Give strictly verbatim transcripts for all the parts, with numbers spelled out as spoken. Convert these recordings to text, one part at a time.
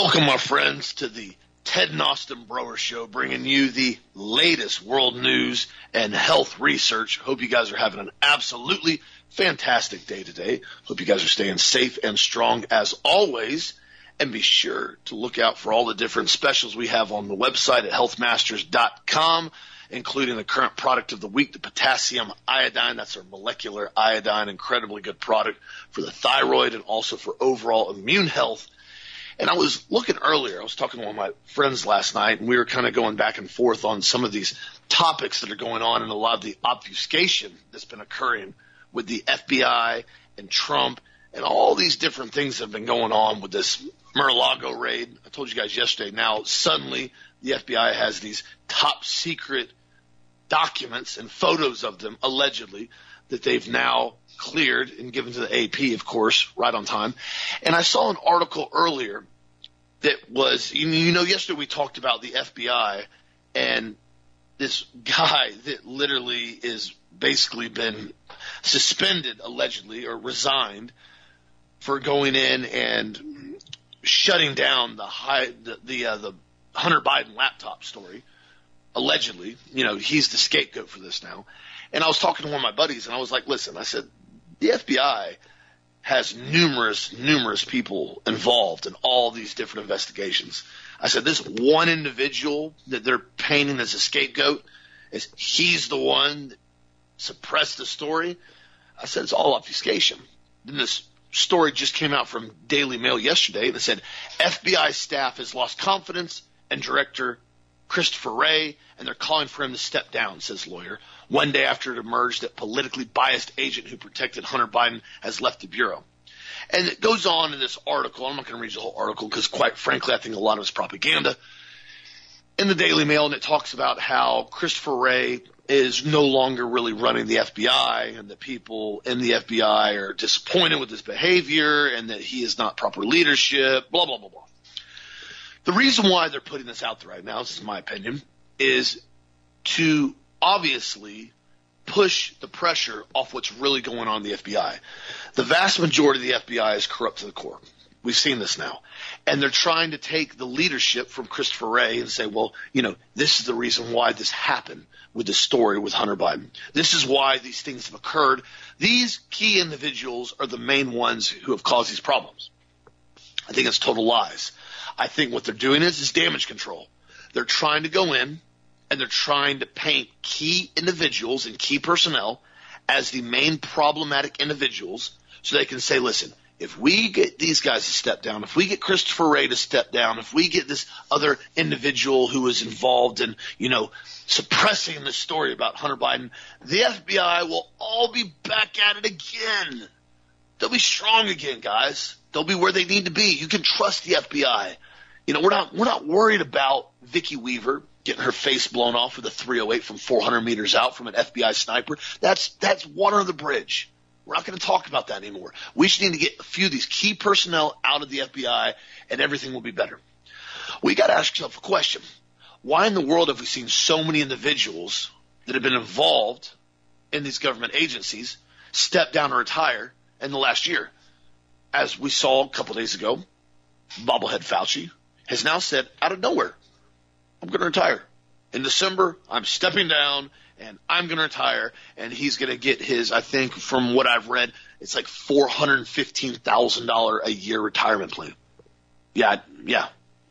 Welcome, my friends, to the Ted and Austin Broer Show, bringing you the latest world news and health research. Hope you guys are having an absolutely fantastic day today. Hope you guys are staying safe and strong as always. And be sure to look out for all the different specials we have on the website at health masters dot com, including the current product of the week, the potassium iodine. That's our molecular iodine, incredibly good product for the thyroid and also for overall immune health. And I was looking earlier, I was talking to one of my friends last night, and we were kind of going back and forth on some of these topics that are going on and a lot of the obfuscation that's been occurring with the F B I and Trump and all these different things that have been going on with this Mar-a-Lago raid. I told you guys yesterday, now suddenly the F B I has these top secret documents and photos of them, allegedly, that they've now cleared and given to the A P, of course, right on time. And I saw an article earlier that was, you know, yesterday we talked about the F B I and this guy that literally is basically been suspended, allegedly, or resigned for going in and shutting down the high, the the, uh, the Hunter Biden laptop story. Allegedly, you know, he's the scapegoat for this now. And I was talking to one of my buddies, and I was like, listen, I said, the F B I has numerous, numerous people involved in all these different investigations. I said, this one individual that they're painting as a scapegoat, is he's the one that suppressed the story. I said, it's all obfuscation. Then this story just came out from Daily Mail yesterday that said F B I staff has lost confidence in Director Christopher Wray, and they're calling for him to step down, says lawyer, one day after it emerged that politically biased agent who protected Hunter Biden has left the Bureau. And it goes on in this article. I'm not going to read the whole article because, quite frankly, I think a lot of it's propaganda in the Daily Mail, and it talks about how Christopher Wray is no longer really running the F B I and that people in the F B I are disappointed with his behavior and that he is not proper leadership, blah, blah, blah, blah. The reason why they're putting this out there right now, this is my opinion, is to obviously push the pressure off what's really going on in the F B I. The vast majority of the F B I is corrupt to the core. We've seen this now. And they're trying to take the leadership from Christopher Wray and say, well, you know, this is the reason why this happened with the story with Hunter Biden. This is why these things have occurred. These key individuals are the main ones who have caused these problems. I think it's total lies. I think what they're doing is, is damage control. They're trying to go in and they're trying to paint key individuals and key personnel as the main problematic individuals so they can say, listen, if we get these guys to step down, if we get Christopher Wray to step down, if we get this other individual who is involved in, you know, suppressing the story about Hunter Biden, the F B I will all be back at it again. They'll be strong again, guys. They'll be where they need to be. You can trust the F B I. You know, we're not we're not worried about Vicki Weaver getting her face blown off with a three oh eight from four hundred meters out from an F B I sniper. That's that's water on the bridge. We're not going to talk about that anymore. We just need to get a few of these key personnel out of the F B I, and everything will be better. We got to ask yourself a question. Why in the world have we seen so many individuals that have been involved in these government agencies step down or retire in the last year? As we saw a couple days ago, bobblehead Fauci has now said out of nowhere, I'm going to retire. In December, I'm stepping down, and I'm going to retire, and he's going to get his, I think, from what I've read, it's like four hundred fifteen thousand dollars a year retirement plan. Yeah, yeah.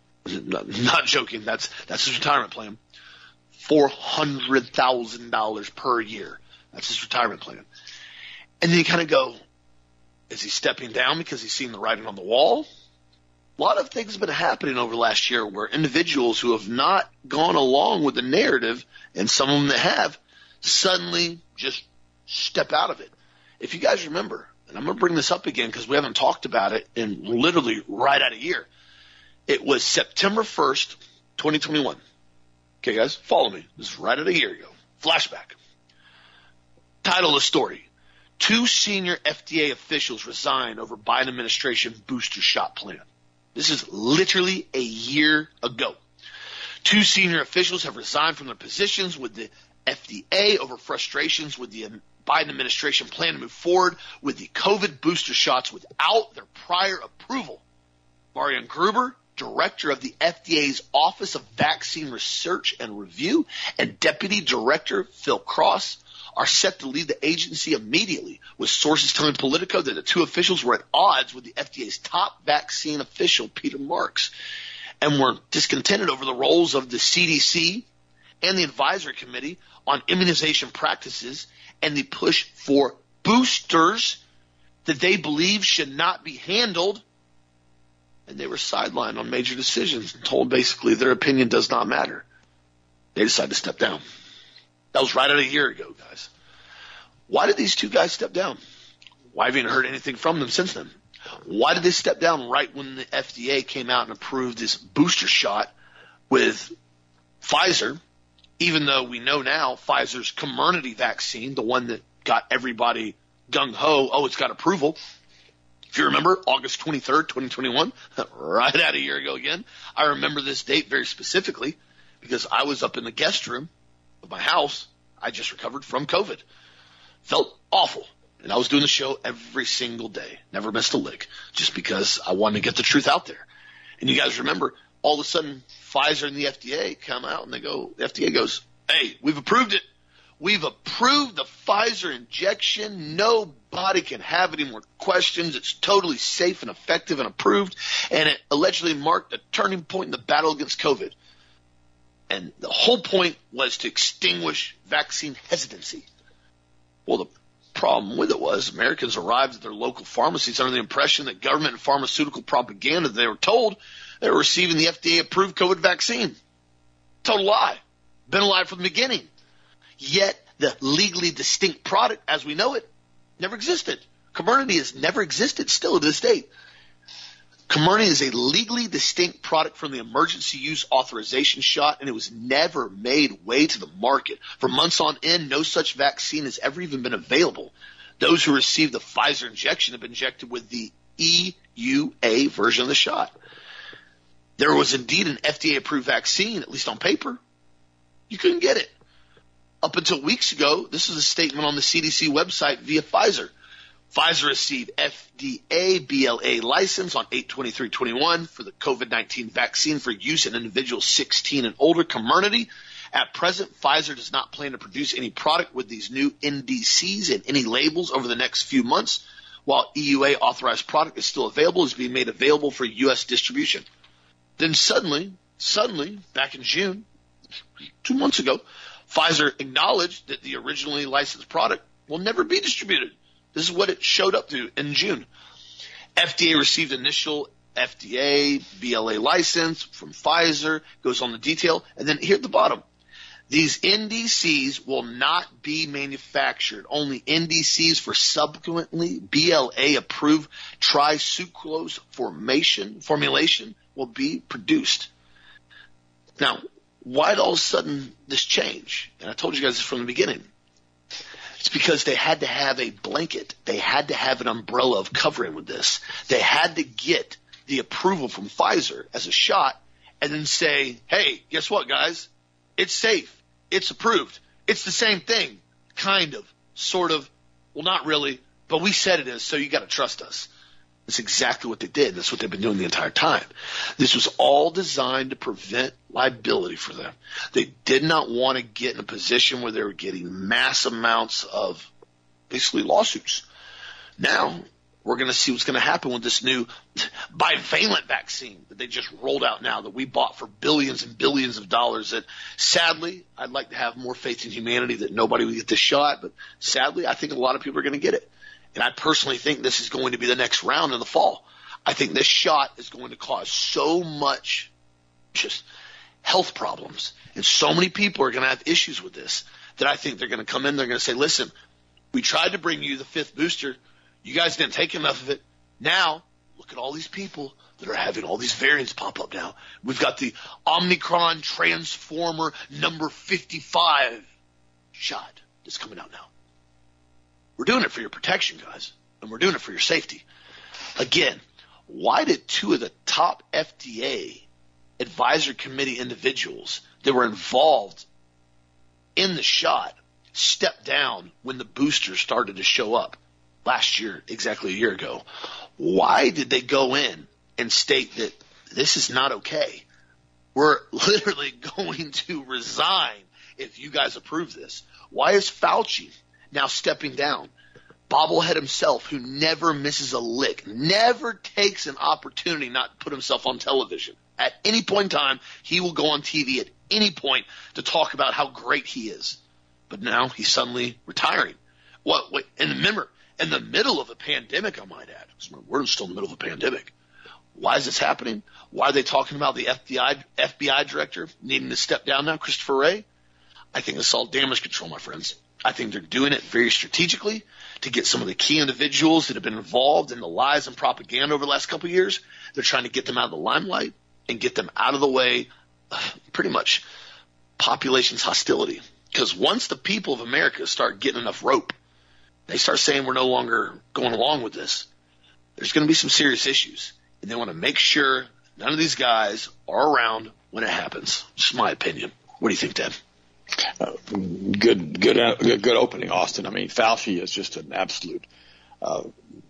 Not joking. That's that's his retirement plan. four hundred thousand dollars per year. That's his retirement plan. And then you kind of go, is he stepping down because he's seen the writing on the wall? A lot of things have been happening over the last year where individuals who have not gone along with the narrative, and some of them that have, suddenly just step out of it. If you guys remember, and I'm going to bring this up again because we haven't talked about it in literally right at a year. It was September first, twenty twenty-one. Okay, guys, follow me. This is right at a year ago. Flashback. Title of the story: Two senior F D A officials resign over Biden administration booster shot plan. This is literally a year ago. Two senior officials have resigned from their positions with the F D A over frustrations with the Biden administration plan to move forward with the COVID booster shots without their prior approval. Marian Gruber, director of the F D A's Office of Vaccine Research and Review, and Deputy Director Phil Cross are set to leave the agency immediately, with sources telling Politico that the two officials were at odds with the F D A's top vaccine official, Peter Marks, and were discontented over the roles of the C D C and the Advisory Committee on Immunization Practices and the push for boosters that they believe should not be handled. And they were sidelined on major decisions and told basically their opinion does not matter. They decided to step down. That was right at a year ago, guys. Why did these two guys step down? Why have you heard anything from them since then? Why did they step down right when the F D A came out and approved this booster shot with Pfizer, even though we know now Pfizer's Comirnaty vaccine, the one that got everybody gung-ho, oh, it's got approval. If you remember, August twenty-third, twenty twenty-one, right at a year ago again. I remember this date very specifically because I was up in the guest room of my house. I just recovered from COVID. Felt awful. And I was doing the show every single day. Never missed a lick just because I wanted to get the truth out there. And you guys remember, all of a sudden, Pfizer and the F D A come out and they go, the F D A goes, hey, we've approved it. We've approved the Pfizer injection. Nobody can have any more questions. It's totally safe and effective and approved. And it allegedly marked a turning point in the battle against COVID. And the whole point was to extinguish vaccine hesitancy. Well, the problem with it was Americans arrived at their local pharmacies under the impression that government and pharmaceutical propaganda, they were told they were receiving the F D A-approved COVID vaccine. Total lie. Been a lie from the beginning. Yet the legally distinct product, as we know it, never existed. Comirnaty has never existed still to this date. Comirnaty is a legally distinct product from the emergency use authorization shot, and it was never made way to the market. For months on end, no such vaccine has ever even been available. Those who received the Pfizer injection have been injected with the E U A version of the shot. There was indeed an F D A-approved vaccine, at least on paper. You couldn't get it. Up until weeks ago, this is a statement on the C D C website via Pfizer. Pfizer received F D A B L A license on eight twenty-three twenty-one for the COVID nineteen vaccine for use in individuals sixteen and older, Comirnaty. At present, Pfizer does not plan to produce any product with these new N D Cs and any labels over the next few months. While E U A authorized product is still available, it's being made available for U S distribution. Then suddenly, suddenly, back in June, two months ago, Pfizer acknowledged that the originally licensed product will never be distributed. This is what it showed up to in June. F D A received initial F D A B L A license from Pfizer, goes on the detail, and then here at the bottom, these N D Cs will not be manufactured. Only N D Cs for subsequently B L A-approved trisucrose formation, formulation will be produced. Now, why did all of a sudden this change? And I told you guys this from the beginning. It's because they had to have a blanket. They had to have an umbrella of covering with this. They had to get the approval from Pfizer as a shot and then say, hey, guess what, guys? It's safe. It's approved. It's the same thing. Kind of. Sort of. Well, not really. But we said it is, so you got to trust us. That's exactly what they did. That's what they've been doing the entire time. This was all designed to prevent liability for them. They did not want to get in a position where they were getting mass amounts of basically lawsuits. Now we're going to see what's going to happen with this new bivalent vaccine that they just rolled out now that we bought for billions and billions of dollars that sadly, I'd like to have more faith in humanity that nobody would get this shot, but sadly, I think a lot of people are going to get it. And I personally think this is going to be the next round in the fall. I think this shot is going to cause so much just health problems. And so many people are going to have issues with this that I think they're going to come in. They're going to say, listen, we tried to bring you the fifth booster. You guys didn't take enough of it. Now, look at all these people that are having all these variants pop up now. We've got the Omicron Transformer number fifty-five shot that's coming out now. We're doing it for your protection, guys, and we're doing it for your safety. Again, why did two of the top F D A advisory committee individuals that were involved in the shot step down when the boosters started to show up last year, exactly a year ago? Why did they go in and state that this is not okay. We're literally going to resign if you guys approve this. Why is Fauci now stepping down? Bobblehead himself, who never misses a lick, never takes an opportunity not to put himself on television. At any point in time, he will go on T V at any point to talk about how great he is. But now he's suddenly retiring. What? Wait, and remember, in the middle of a pandemic, I might add. We're still in the middle of a pandemic. Why is this happening? Why are they talking about the F B I, F B I director needing to step down now, Christopher Wray? I think it's all damage control, my friends. I think they're doing it very strategically to get some of the key individuals that have been involved in the lies and propaganda over the last couple of years. They're trying to get them out of the limelight and get them out of the way, uh, pretty much population's hostility. Because once the people of America start getting enough rope, they start saying we're no longer going along with this, there's going to be some serious issues. And they want to make sure none of these guys are around when it happens. Just my opinion. What do you think, Ted? Uh, good, good, uh, good, good opening, Austin. I mean, Fauci is just an absolute uh,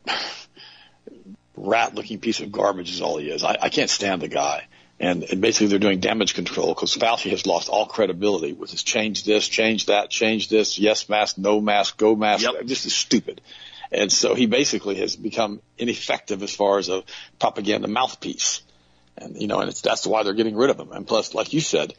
rat-looking piece of garbage is all he is. I, I can't stand the guy. And, and basically they're doing damage control because Fauci has lost all credibility with his change this, change that, change this, yes mask, no mask, go mask. Yep. This is stupid. And so he basically has become ineffective as far as a propaganda mouthpiece. And, you know, and it's, that's why they're getting rid of him. And plus, like you said,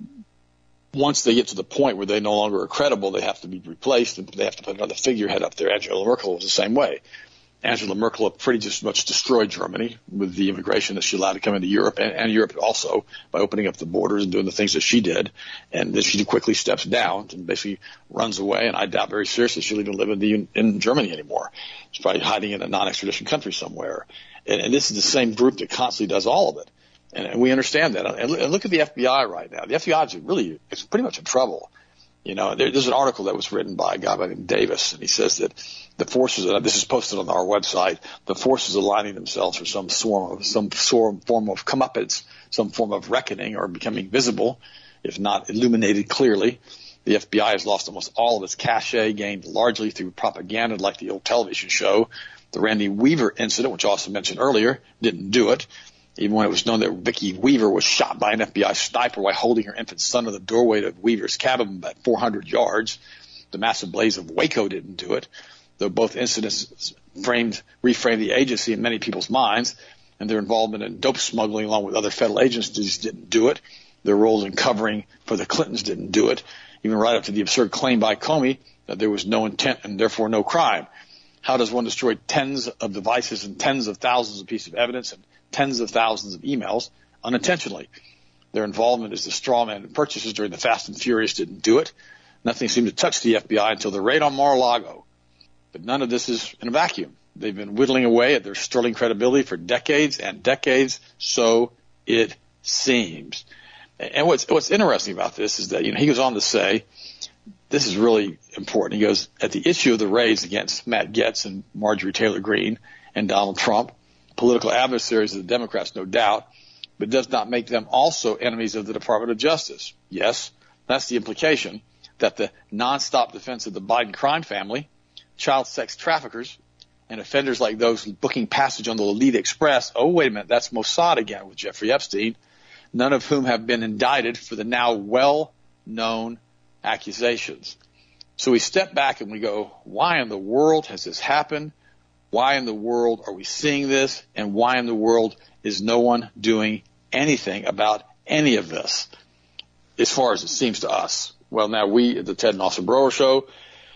once they get to the point where they no longer are credible, they have to be replaced and they have to put another figurehead up there. Angela Merkel was the same way. Angela Merkel pretty just much destroyed Germany with the immigration that she allowed to come into Europe, and, and Europe also by opening up the borders and doing the things that she did. And then she quickly steps down and basically runs away. And I doubt very seriously she'll even live in, the, in Germany anymore. She's probably hiding in a non-extradition country somewhere. And, and this is the same group that constantly does all of it. And, and we understand that. And, and look at the F B I right now. The F B I is really it's pretty much in trouble. You know, there, there's an article that was written by a guy by the name of Davis, and he says that the forces, and this is posted on our website, the forces aligning themselves for some form of some form of comeuppance, some form of reckoning, or becoming visible, if not illuminated clearly. The F B I has lost almost all of its cachet, gained largely through propaganda like the old television show. The Randy Weaver incident, which I also mentioned earlier, didn't do it. Even when it was known that Vicky Weaver was shot by an F B I sniper while holding her infant son in the doorway of Weaver's cabin at four hundred yards. The massive blaze of Waco didn't do it, though both incidents framed, reframed the agency in many people's minds, and their involvement in dope smuggling along with other federal agencies didn't do it. Their roles in covering for the Clintons didn't do it, even right up to the absurd claim by Comey that there was no intent and therefore no crime. How does one destroy tens of devices and tens of thousands of pieces of evidence and tens of thousands of emails unintentionally? Their involvement as the straw man purchases during the Fast and Furious didn't do it. Nothing seemed to touch the F B I until the raid on Mar-a-Lago. But none of this is in a vacuum. They've been whittling away at their sterling credibility for decades and decades, so it seems. And what's what's interesting about this is that, you know, he goes on to say, this is really important. He goes, at the issue of the raids against Matt Gaetz and Marjorie Taylor Greene and Donald Trump, political adversaries of the Democrats, no doubt, but does not make them also enemies of the Department of Justice. Yes, that's the implication, that the nonstop defense of the Biden crime family, child sex traffickers, and offenders like those booking passage on the Lolita Express, oh, wait a minute, that's Mossad again with Jeffrey Epstein, none of whom have been indicted for the now well-known accusations. So we step back and we go, why in the world has this happened? Why in the world are we seeing this? And why in the world is no one doing anything about any of this, as far as it seems to us? Well, now we at the Ted and Austin Broer Show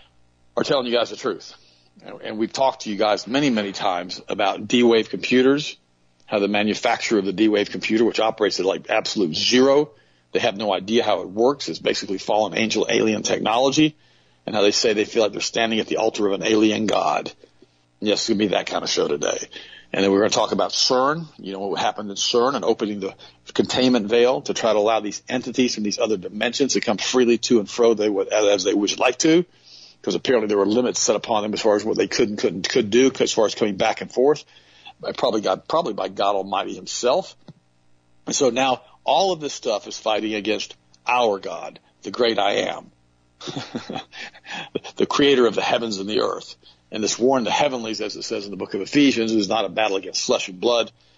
are telling you guys the truth. And we've talked to you guys many, many times about D-Wave computers, how the manufacturer of the D-Wave computer, which operates at like absolute zero, they have no idea how it works. It's basically fallen angel alien technology, and how they say they feel like they're standing at the altar of an alien god. Yes, it's going to be that kind of show today. And then we're going to talk about CERN, you know, what happened in CERN and opening the containment veil to try to allow these entities from these other dimensions to come freely to and fro they would, as they would like to, because apparently there were limits set upon them as far as what they could and couldn't could do as far as coming back and forth, by probably God, probably by God Almighty himself. And so now all of this stuff is fighting against our God, the great I am, the creator of the heavens and the earth. And this war in the heavenlies, as it says in the book of Ephesians, is not a battle against flesh and blood,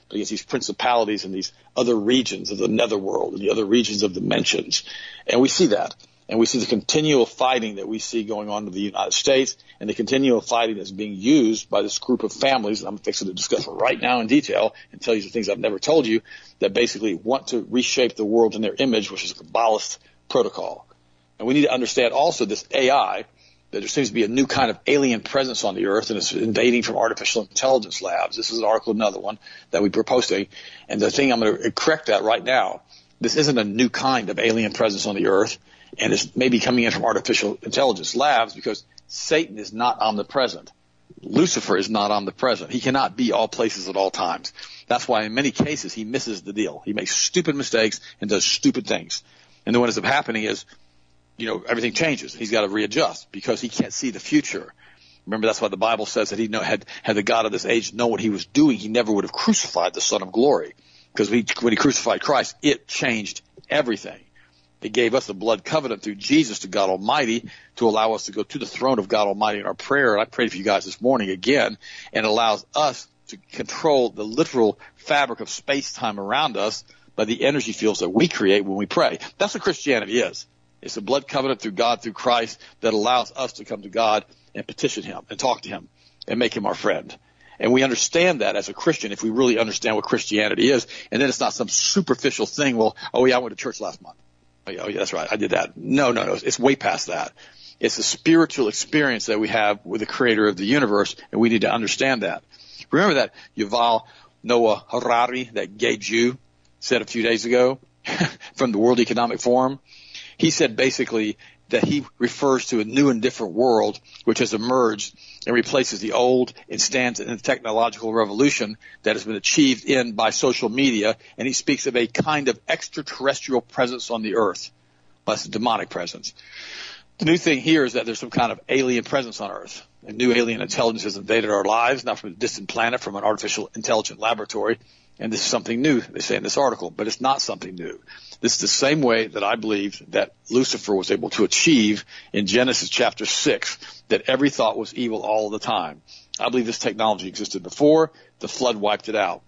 but against these principalities and these other regions of the netherworld and the other regions of dimensions. And we see that. And we see the continual fighting that we see going on in the United States and the continual fighting that's being used by this group of families that I'm fixing to discuss right now in detail and tell you the things I've never told you, that basically want to reshape the world in their image, which is a Kabbalist protocol. And we need to understand also this A I, that there seems to be a new kind of alien presence on the earth, and it's invading from artificial intelligence labs. This is an article, another one that we were posting. And the thing, I'm going to correct that right now. This isn't a new kind of alien presence on the earth, and it's maybe coming in from artificial intelligence labs, because Satan is not omnipresent. Lucifer is not omnipresent. He cannot be all places at all times. That's why in many cases he misses the deal. He makes stupid mistakes and does stupid things. And then what ends up happening is, you know, everything changes. He's got to readjust because he can't see the future. Remember, that's why the Bible says that he know, had, had the God of this age known what he was doing, he never would have crucified the Son of Glory. Because we, when he crucified Christ, it changed everything. It gave us a blood covenant through Jesus to God Almighty to allow us to go to the throne of God Almighty in our prayer. And I prayed for you guys this morning again, and it allows us to control the literal fabric of space-time around us by the energy fields that we create when we pray. That's what Christianity is. It's a blood covenant through God, through Christ, that allows us to come to God and petition him and talk to him and make him our friend. And we understand that as a Christian if we really understand what Christianity is. And then it's not some superficial thing. Well, oh, yeah, I went to church last month. Oh, yeah, that's right. I did that. No, no, no. It's way past that. It's a spiritual experience that we have with the creator of the universe, and we need to understand that. Remember that Yuval Noah Harari, that gay Jew, said a few days ago from the World Economic Forum? He said basically that he refers to a new and different world which has emerged and replaces the old and stands in the technological revolution that has been achieved in by social media. And he speaks of a kind of extraterrestrial presence on the earth, less a demonic presence. The new thing here is that there's some kind of alien presence on earth. A new alien intelligence has invaded our lives, not from a distant planet, from an artificial intelligent laboratory. And this is something new, they say in this article, but it's not something new. This is the same way that I believe that Lucifer was able to achieve in Genesis chapter six, that every thought was evil all the time. I believe this technology existed before. The flood wiped it out.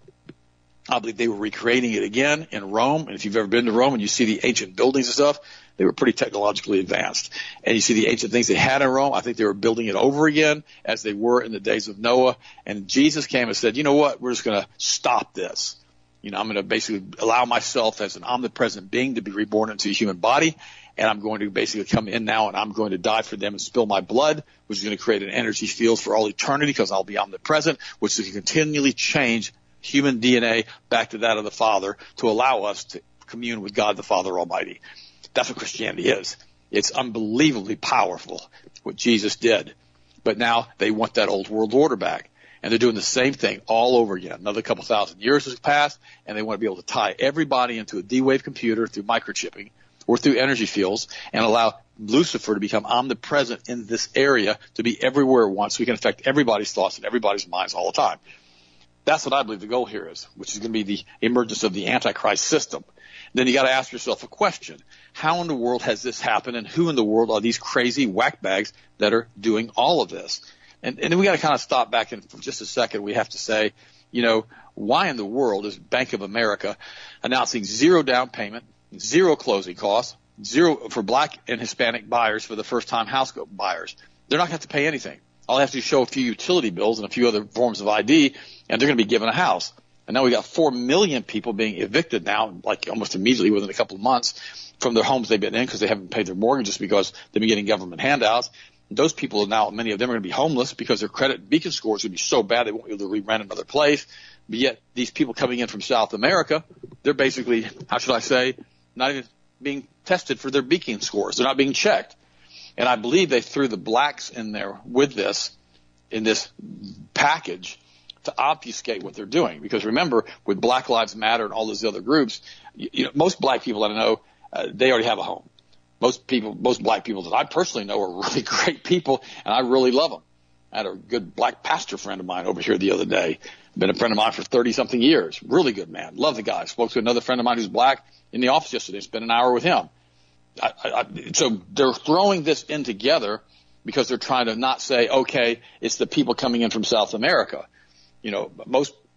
I believe they were recreating it again in Rome. And if you've ever been to Rome and you see the ancient buildings and stuff, they were pretty technologically advanced. And you see the ancient things they had in Rome. I think they were building it over again as they were in the days of Noah. And Jesus came and said, you know what? We're just going to stop this. You know, I'm going to basically allow myself as an omnipresent being to be reborn into a human body. And I'm going to basically come in now and I'm going to die for them and spill my blood, which is going to create an energy field for all eternity because I'll be omnipresent, which is going to continually change human D N A back to that of the Father to allow us to commune with God the Father Almighty. That's what Christianity is. It's unbelievably powerful, what Jesus did. But now they want that old world order back. And they're doing the same thing all over again. Another couple thousand years has passed, and they want to be able to tie everybody into a D-Wave computer through microchipping or through energy fields and allow Lucifer to become omnipresent in this area, to be everywhere at once so we can affect everybody's thoughts and everybody's minds all the time. That's what I believe the goal here is, which is going to be the emergence of the Antichrist system. Then you got to ask yourself a question. How in the world has this happened, and who in the world are these crazy whackbags that are doing all of this? And, and then we got to kind of stop back and for just a second. We have to say, you know, why in the world is Bank of America announcing zero down payment, zero closing costs, zero for black and Hispanic buyers for the first-time house buyers? They're not going to have to pay anything. All they have to do is show a few utility bills and a few other forms of I D, and they're going to be given a house. And now we got four million people being evicted now, like almost immediately within a couple of months, from their homes they've been in because they haven't paid their mortgages because they've been getting government handouts. And those people are now, many of them are going to be homeless because their credit beacon scores would be so bad they won't be able to re-rent another place. But yet these people coming in from South America, they're basically, how should I say, not even being tested for their beacon scores. They're not being checked. And I believe they threw the blacks in there with this, in this package, to obfuscate what they're doing. Because remember, with Black Lives Matter and all those other groups, you, you know, most black people that I know, uh, they already have a home. Most people, most black people that I personally know are really great people, and I really love them. I had a good black pastor friend of mine over here the other day. Been a friend of mine for thirty-something years. Really good man. Love the guy. Spoke to another friend of mine who's black in the office yesterday. Spent an hour with him. I, I, so they're throwing this in together because they're trying to not say, okay, it's the people coming in from South America. You know, most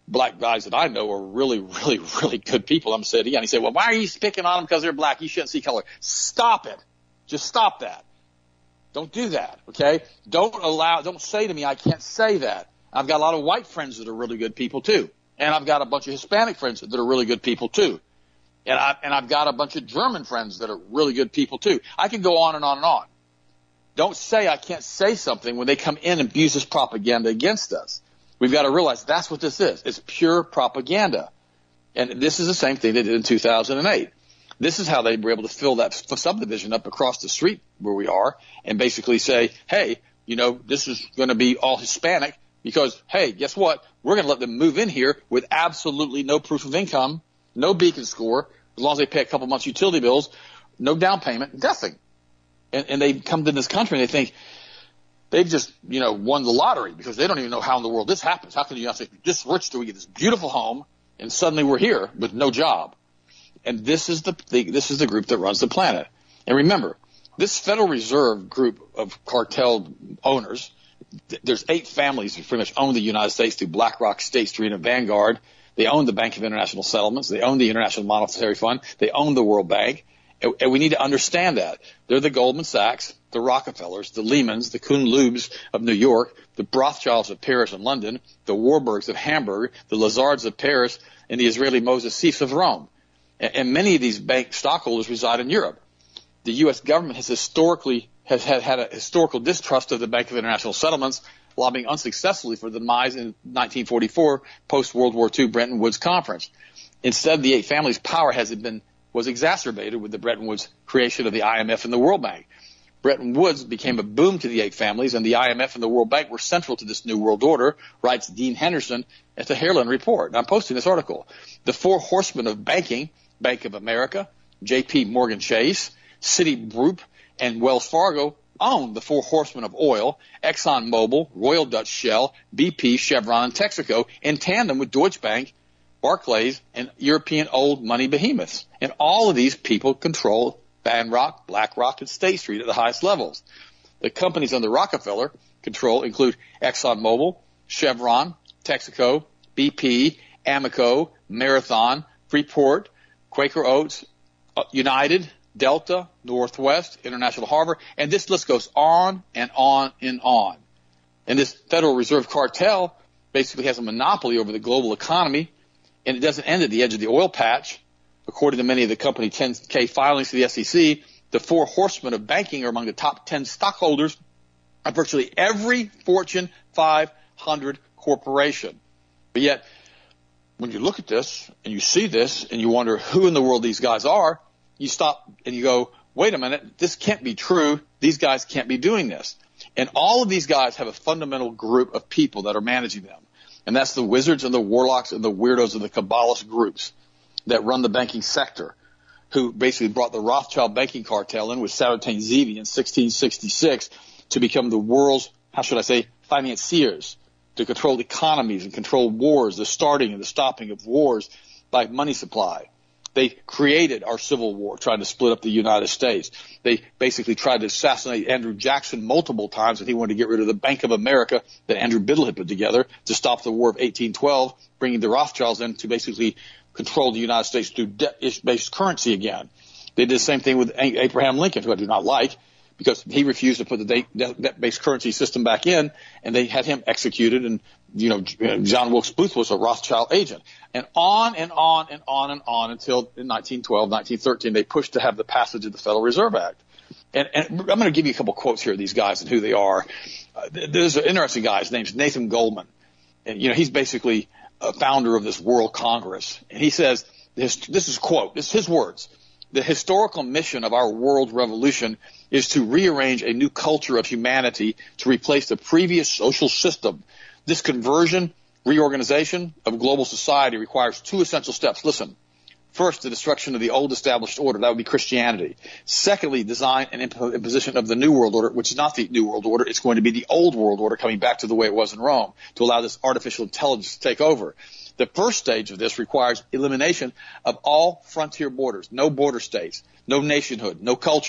black guys that I know are really, really, really good people. I'm saying, yeah. And he said, well, why are you picking on them because they're black? You shouldn't see color. Stop it. Just stop that. Don't do that, okay? Don't allow, don't say to me, I can't say that. I've got a lot of white friends that are really good people too. And I've got a bunch of Hispanic friends that are really good people too. And, I, and I've got a bunch of German friends that are really good people too. I can go on and on and on. Don't say I can't say something when they come in and use this propaganda against us. We've got to realize that's what this is. It's pure propaganda. And this is the same thing they did in two thousand eight. This is how they were able to fill that subdivision up across the street where we are and basically say, hey, you know, this is going to be all Hispanic because, hey, guess what? We're going to let them move in here with absolutely no proof of income, no beacon score, as long as they pay a couple months utility bills, no down payment, nothing. And, and they come to this country and they think they've just, you know, won the lottery because they don't even know how in the world this happens. How can you not say, this rich do we get this beautiful home and suddenly we're here with no job? And this is the, the this is the group that runs the planet. And remember, this Federal Reserve group of cartel owners, th- there's eight families who pretty much own the United States through BlackRock, State Street, and Vanguard. They own the Bank of International Settlements. They own the International Monetary Fund. They own the World Bank. And, and we need to understand that. They're the Goldman Sachs, the Rockefellers, the Lehmans, the Kuhn Loebs of New York, the Rothschilds of Paris and London, the Warburgs of Hamburg, the Lazards of Paris, and the Israeli Moses Sifs of Rome. And many of these bank stockholders reside in Europe. The U S government has historically has had, had a historical distrust of the Bank of International Settlements, lobbying unsuccessfully for the demise in nineteen forty-four post-World War Two Bretton Woods Conference. Instead, the eight families' power has been was exacerbated with the Bretton Woods creation of the I M F and the World Bank. Bretton Woods became a boom to the eight families, and the I M F and the World Bank were central to this new world order, writes Dean Henderson at the Harlan Report. And I'm posting this article. The four horsemen of banking, Bank of America, J P Morgan Chase, Citigroup, and Wells Fargo own the four horsemen of oil, ExxonMobil, Royal Dutch Shell, B P, Chevron, and Texaco, in tandem with Deutsche Bank, Barclays, and European old money behemoths. And all of these people control Banrock, BlackRock, and State Street at the highest levels. The companies under Rockefeller control include ExxonMobil, Chevron, Texaco, B P, Amoco, Marathon, Freeport, Quaker Oats, United, Delta, Northwest, International Harbor, and this list goes on and on and on. And this Federal Reserve cartel basically has a monopoly over the global economy, and it doesn't end at the edge of the oil patch. According to many of the company ten K filings to the S E C, the four horsemen of banking are among the top ten stockholders of virtually every Fortune five hundred corporation. But yet, when you look at this and you see this and you wonder who in the world these guys are, you stop and you go, wait a minute, this can't be true. These guys can't be doing this. And all of these guys have a fundamental group of people that are managing them. And that's the wizards and the warlocks and the weirdos of the Kabbalist groups that run the banking sector, who basically brought the Rothschild banking cartel in with Saratane Zevi in sixteen sixty-six to become the world's, how should I say, financiers, to control economies and control wars, the starting and the stopping of wars by money supply. They created our Civil War, trying to split up the United States. They basically tried to assassinate Andrew Jackson multiple times, and he wanted to get rid of the Bank of America that Andrew Biddle had put together to stop the War of eighteen twelve, bringing the Rothschilds in to basically control the United States through debt-based currency again. They did the same thing with Abraham Lincoln, who I do not like, because he refused to put the debt-based currency system back in, and they had him executed, and, you know, John Wilkes Booth was a Rothschild agent. And on and on and on and on until in nineteen twelve, nineteen thirteen, they pushed to have the passage of the Federal Reserve Act. And, and I'm going to give you a couple quotes here of these guys and who they are. Uh, there's an interesting guy. His name's Nathan Goldman. And, you know, he's basically a founder of this World Congress. And he says, this, this is a quote, this is his words. The historical mission of our world revolution is to rearrange a new culture of humanity to replace the previous social system. This conversion, reorganization of global society requires two essential steps. Listen, first, the destruction of the old established order. That would be Christianity. Secondly, design and imposition of the new world order, which is not the new world order. It's going to be the old world order coming back to the way it was in Rome to allow this artificial intelligence to take over. The first stage of this requires elimination of all frontier borders, no border states, no nationhood, no culture.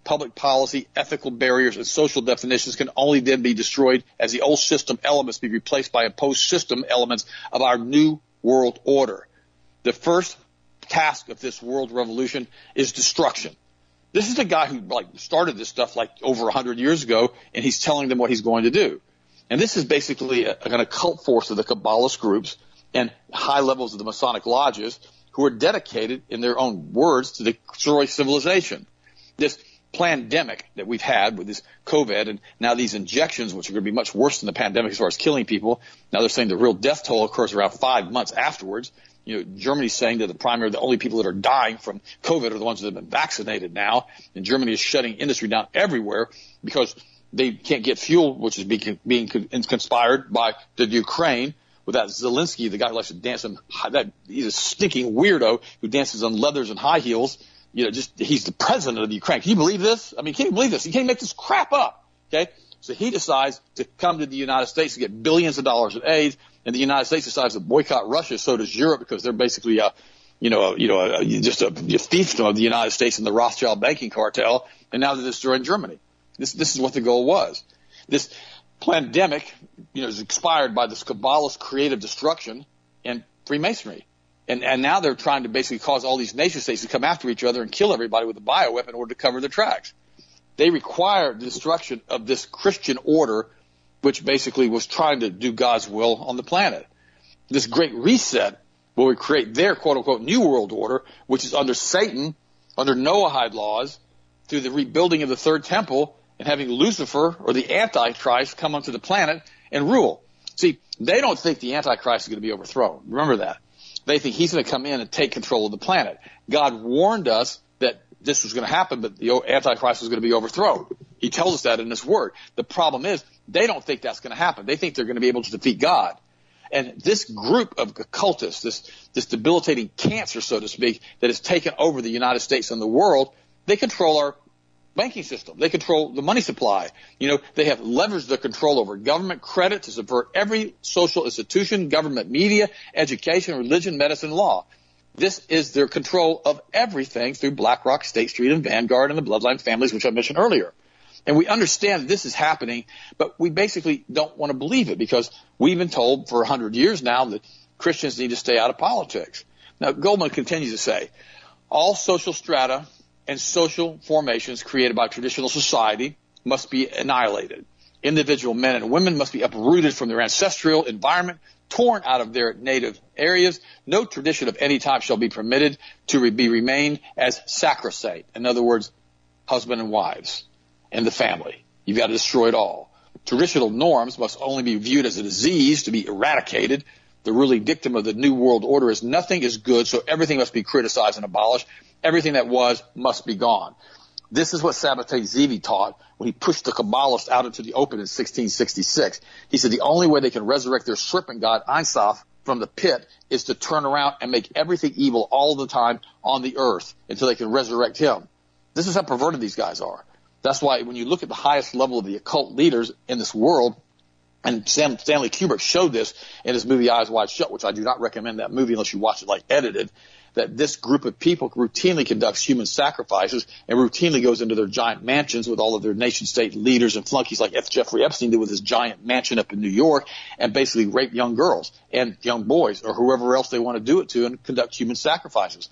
public policy, ethical barriers, and social definitions can only then be destroyed as the old system elements be replaced by imposed system elements of our new world order. The first task of this world revolution is destruction. This is the guy who like started this stuff like over a hundred years ago, and he's telling them what he's going to do. And this is basically a, an occult force of the Kabbalist groups and high levels of the Masonic lodges who are dedicated, in their own words, to destroy civilization. This pandemic that we've had with this COVID and now these injections, which are going to be much worse than the pandemic as far as killing people. Now they're saying the real death toll occurs around five months afterwards. You know, Germany's saying that the primary, the only people that are dying from COVID are the ones that have been vaccinated now. And Germany is shutting industry down everywhere because they can't get fuel, which is being, being conspired by the Ukraine with that Zelensky, the guy who likes to dance in, that he's a stinking weirdo who dances on leathers and high heels. You know, just, he's the president of Ukraine. Can you believe this? I mean, can you believe this? You can't make this crap up. Okay. So he decides to come to the United States to get billions of dollars in aid. And the United States decides to boycott Russia, so does Europe, because they're basically, uh, you know, a, you know, a, just a, a fiefdom of the United States and the Rothschild banking cartel. And now they're destroying Germany. This, this is what the goal was. This pandemic, you know, is expired by this Kabbalist creative destruction and Freemasonry. And, and now they're trying to basically cause all these nation states to come after each other and kill everybody with a bioweapon in order to cover their tracks. They require the destruction of this Christian order, which basically was trying to do God's will on the planet. This great reset will create their quote-unquote new world order, which is under Satan, under Noahide laws, through the rebuilding of the third temple and having Lucifer or the Antichrist come onto the planet and rule. See, they don't think the Antichrist is going to be overthrown. Remember that. They think he's going to come in and take control of the planet. God warned us that this was going to happen, but the Antichrist was going to be overthrown. He tells us that in his word. The problem is they don't think that's going to happen. They think they're going to be able to defeat God. And this group of occultists, this, this debilitating cancer, so to speak, that has taken over the United States and the world, they control our banking system. They control the money supply. You know, they have leveraged their control over government credit to subvert every social institution, government media, education, religion, medicine, law. This is their control of everything through BlackRock, State Street, and Vanguard, and the Bloodline families, which I mentioned earlier. And we understand this is happening, but we basically don't want to believe it because we've been told for a hundred years now that Christians need to stay out of politics. Now, Goldman continues to say, all social strata and social formations created by traditional society must be annihilated. Individual men and women must be uprooted from their ancestral environment, torn out of their native areas. No tradition of any type shall be permitted to be remain as sacrosanct. In other words, husband and wives and the family. You've got to destroy it all. Traditional norms must only be viewed as a disease to be eradicated. The ruling dictum of the New World Order is nothing is good, so everything must be criticized and abolished. Everything that was must be gone. This is what Sabbatai Zevi taught when he pushed the Kabbalists out into the open in sixteen sixty-six. He said the only way they can resurrect their serpent god, Ein Sof, from the pit is to turn around and make everything evil all the time on the earth until they can resurrect him. This is how perverted these guys are. That's why when you look at the highest level of the occult leaders in this world, and Sam, Stanley Kubrick showed this in his movie Eyes Wide Shut, which I do not recommend that movie unless you watch it like edited, that this group of people routinely conducts human sacrifices and routinely goes into their giant mansions with all of their nation-state leaders and flunkies like F. Jeffrey Epstein did with his giant mansion up in New York and basically rape young girls and young boys or whoever else they want to do it to and conduct human sacrifices.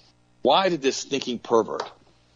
Why did this stinking pervert,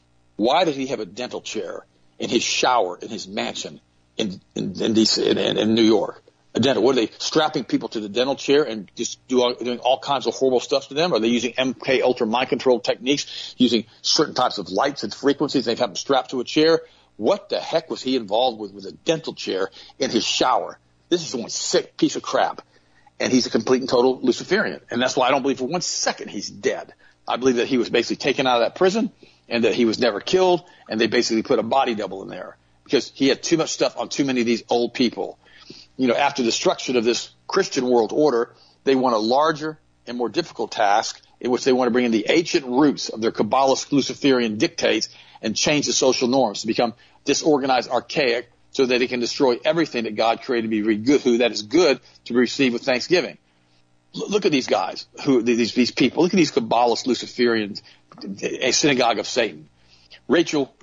why did he have a dental chair in his shower in his mansion in, in, in, D C, in, in New York? A dental. What are they strapping people to the dental chair and just do all, doing all kinds of horrible stuff to them? Are they using M K Ultra mind control techniques, using certain types of lights and frequencies? They have them strapped to a chair. What the heck was he involved with with a dental chair in his shower? This is one sick piece of crap. And he's a complete and total Luciferian. And that's why I don't believe for one second he's dead. I believe that he was basically taken out of that prison and that he was never killed. And they basically put a body double in there because he had too much stuff on too many of these old people. You know, after the destruction of this Christian world order, they want a larger and more difficult task in which they want to bring in the ancient roots of their Kabbalist Luciferian dictates and change the social norms to become disorganized, archaic, so that they can destroy everything that God created to be good, who that is good to be received with thanksgiving. L- look at these guys, who these these people. Look at these Kabbalist Luciferians, a synagogue of Satan. Rachel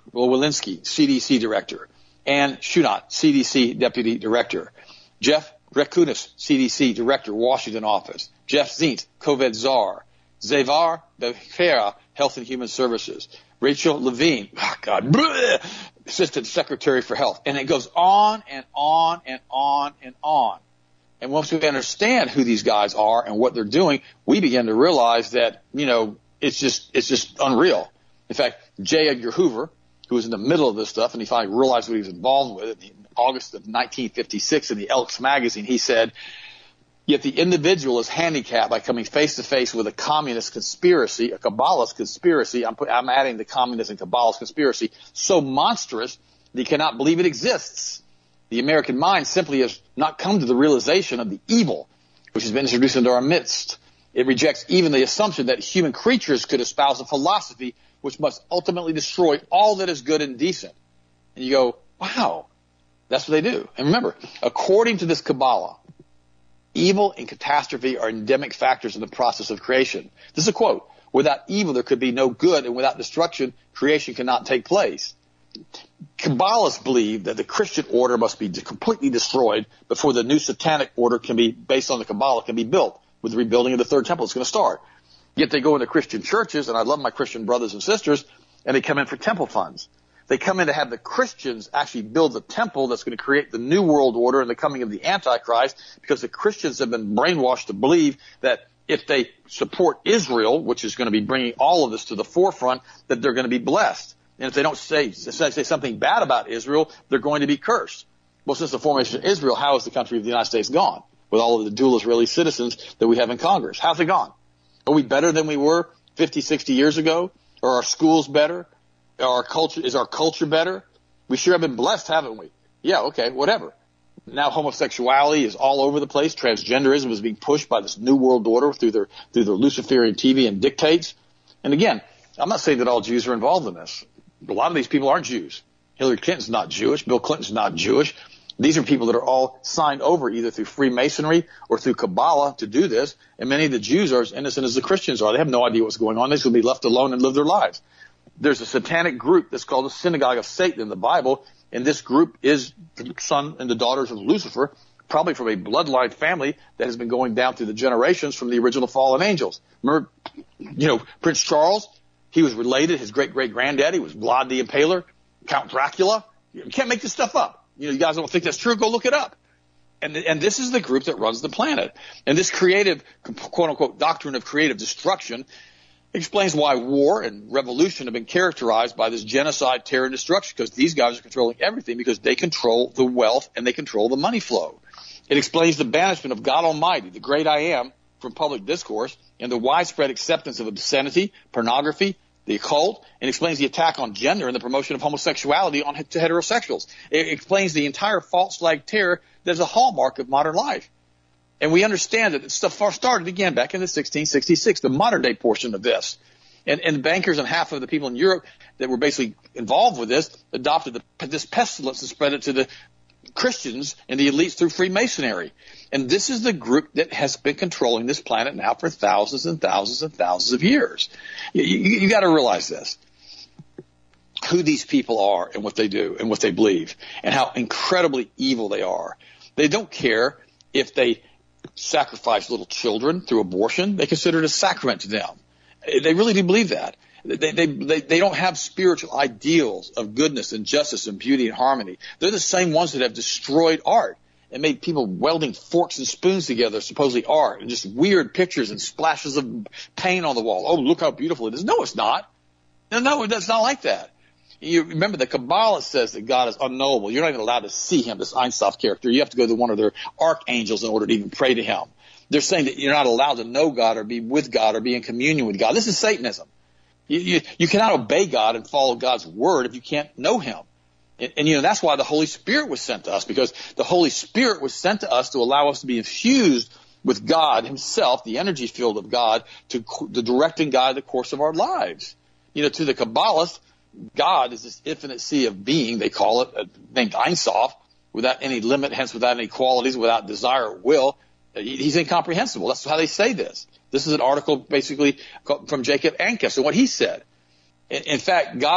Walensky, C D C director. Ann Schunat, C D C deputy director. Jeff Rekunis, C D C director, Washington office. Jeff Zients, COVID czar. Zevar Becerra, Health and Human Services. Rachel Levine, oh God, bleh, assistant secretary for health. And it goes on and on and on and on. And once we understand who these guys are and what they're doing, we begin to realize that, you know, it's just, it's just unreal. In fact, J. Edgar Hoover, who was in the middle of this stuff, and he finally realized what he was involved with, in August of nineteen fifty-six in the Elks magazine, he said, yet the individual is handicapped by coming face to face with a communist conspiracy, a Kabbalist conspiracy. I'm, put, I'm adding the communist and Kabbalist conspiracy, so monstrous that he cannot believe it exists. The American mind simply has not come to the realization of the evil which has been introduced into our midst. It rejects even the assumption that human creatures could espouse a philosophy which must ultimately destroy all that is good and decent. And you go, wow, that's what they do. And remember, according to this Kabbalah, evil and catastrophe are endemic factors in the process of creation. This is a quote. Without evil, there could be no good, and without destruction, creation cannot take place. Kabbalists believe that the Christian order must be completely destroyed before the new satanic order can be, based on the Kabbalah, can be built. With the rebuilding of the third temple, it's going to start. Yet they go into Christian churches, and I love my Christian brothers and sisters, and they come in for temple funds. They come in to have the Christians actually build the temple that's going to create the new world order and the coming of the Antichrist, because the Christians have been brainwashed to believe that if they support Israel, which is going to be bringing all of this to the forefront, that they're going to be blessed. And if they don't say, say something bad about Israel, they're going to be cursed. Well, since the formation of Israel, how has the country of the United States gone with all of the dual Israeli citizens that we have in Congress? How's it gone? Are we better than we were fifty, sixty years ago? Are our schools better? Are our culture, is our culture better? We sure have been blessed, haven't we? Yeah, okay, whatever. Now homosexuality is all over the place. Transgenderism is being pushed by this new world order through their, through their Luciferian T V and dictates. And again, I'm not saying that all Jews are involved in this. A lot of these people aren't Jews. Hillary Clinton's not Jewish. Bill Clinton's not Jewish. These are people that are all signed over either through Freemasonry or through Kabbalah to do this. And many of the Jews are as innocent as the Christians are. They have no idea what's going on. They should be left alone and live their lives. There's a satanic group that's called the Synagogue of Satan in the Bible. And this group is the son and the daughters of Lucifer, probably from a bloodline family that has been going down through the generations from the original fallen angels. Remember, you know, Prince Charles, he was related. His great-great-granddaddy was Vlad the Impaler, Count Dracula. You can't make this stuff up. You know, you guys don't think that's true? Go look it up. And, and this is the group that runs the planet. And this creative, quote-unquote, doctrine of creative destruction explains why war and revolution have been characterized by this genocide, terror, and destruction, because these guys are controlling everything because they control the wealth and they control the money flow. It explains the banishment of God Almighty, the great I am, from public discourse and the widespread acceptance of obscenity, pornography, the occult, and explains the attack on gender and the promotion of homosexuality on to heterosexuals. It explains the entire false flag terror that is a hallmark of modern life. And we understand that stuff started again back in the sixteen sixty-six, the modern day portion of this. And, and bankers and half of the people in Europe that were basically involved with this adopted the, this pestilence and spread it to the Christians and the elites through Freemasonry. And this is the group that has been controlling this planet now for thousands and thousands and thousands of years. You, you, you got to realize this, who these people are and what they do and what they believe and how incredibly evil they are. They don't care if they sacrifice little children through abortion. They consider it a sacrament to them. They really do believe that. They, they, they, they don't have spiritual ideals of goodness and justice and beauty and harmony. They're the same ones that have destroyed art and made people welding forks and spoons together, supposedly art, and just weird pictures and splashes of paint on the wall. Oh, look how beautiful it is. No, it's not. No, no, that's not like that. You remember the Kabbalah says that God is unknowable. You're not even allowed to see him, this Ein Sof character. You have to go to one of their archangels in order to even pray to him. They're saying that you're not allowed to know God or be with God or be in communion with God. This is Satanism. You, you, you cannot obey God and follow God's word if you can't know him. And, and, you know, that's why the Holy Spirit was sent to us, because the Holy Spirit was sent to us to allow us to be infused with God himself, the energy field of God, to, to direct and guide the course of our lives. You know, to the Kabbalists, God is this infinite sea of being, they call it, uh, named Ein Sof, without any limit, hence without any qualities, without desire or will. He's incomprehensible. That's how they say this. This is an article basically from Jacob Ankes and what he said. In, in fact, God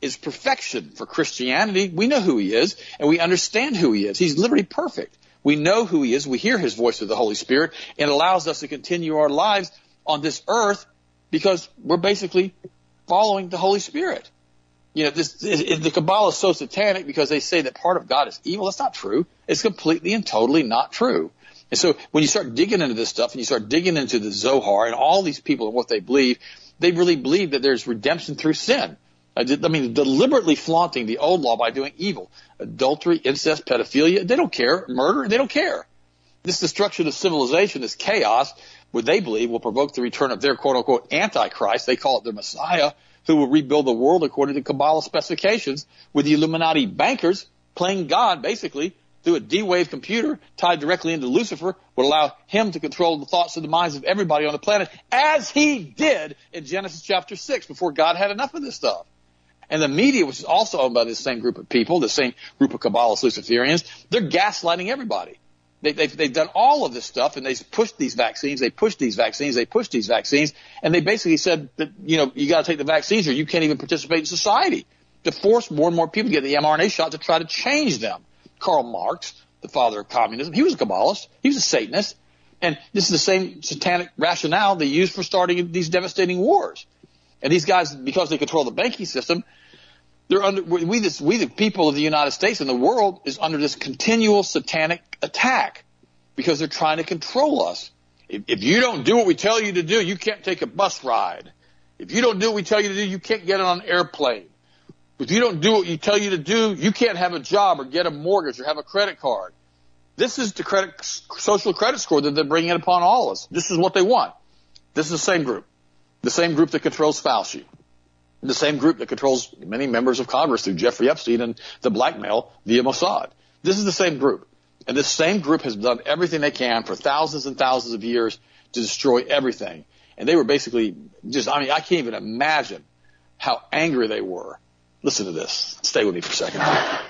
is perfection for Christianity. We know who he is, and we understand who he is. He's literally perfect. We know who he is. We hear his voice of the Holy Spirit, and it allows us to continue our lives on this earth because we're basically following the Holy Spirit. You know, this, it, it, the Kabbalah is so satanic because they say that part of God is evil. That's not true. It's completely and totally not true. And so when you start digging into this stuff and you start digging into the Zohar and all these people and what they believe, they really believe that there's redemption through sin. I, did, I mean, deliberately flaunting the old law by doing evil. Adultery, incest, pedophilia, they don't care. Murder, they don't care. This destruction of civilization, this chaos, what they believe will provoke the return of their quote-unquote antichrist. They call it their Messiah, who will rebuild the world according to Kabbalah specifications, with the Illuminati bankers playing God, basically, through a D-Wave computer tied directly into Lucifer, would allow him to control the thoughts and the minds of everybody on the planet, as he did in Genesis chapter six, before God had enough of this stuff. And the media, which is also owned by this same group of people, the same group of Kabbalist Luciferians, they're gaslighting everybody. They, they've, they've done all of this stuff, and they've pushed these vaccines, they pushed these vaccines, they pushed these vaccines, and they basically said that, you know, you got to take the vaccines or you can't even participate in society, to force more and more people to get the mRNA shot to try to change them. Karl Marx, the father of communism, he was a Kabbalist, he was a Satanist, and this is the same satanic rationale they used for starting these devastating wars. And these guys, because they control the banking system, they're under, we, this, we the people of the United States and the world is under this continual satanic attack because they're trying to control us. If, if you don't do what we tell you to do, you can't take a bus ride. If you don't do what we tell you to do, you can't get on an airplane. If you don't do what we tell you to do, you can't have a job or get a mortgage or have a credit card. This is the credit, social credit score that they're bringing upon all of us. This is what they want. This is the same group. The same group that controls Fauci. The same group that controls many members of Congress through Jeffrey Epstein and the blackmail via Mossad. This is the same group. And this same group has done everything they can for thousands and thousands of years to destroy everything. And they were basically just, I mean, I can't even imagine how angry they were. Listen to this. Stay with me for a second.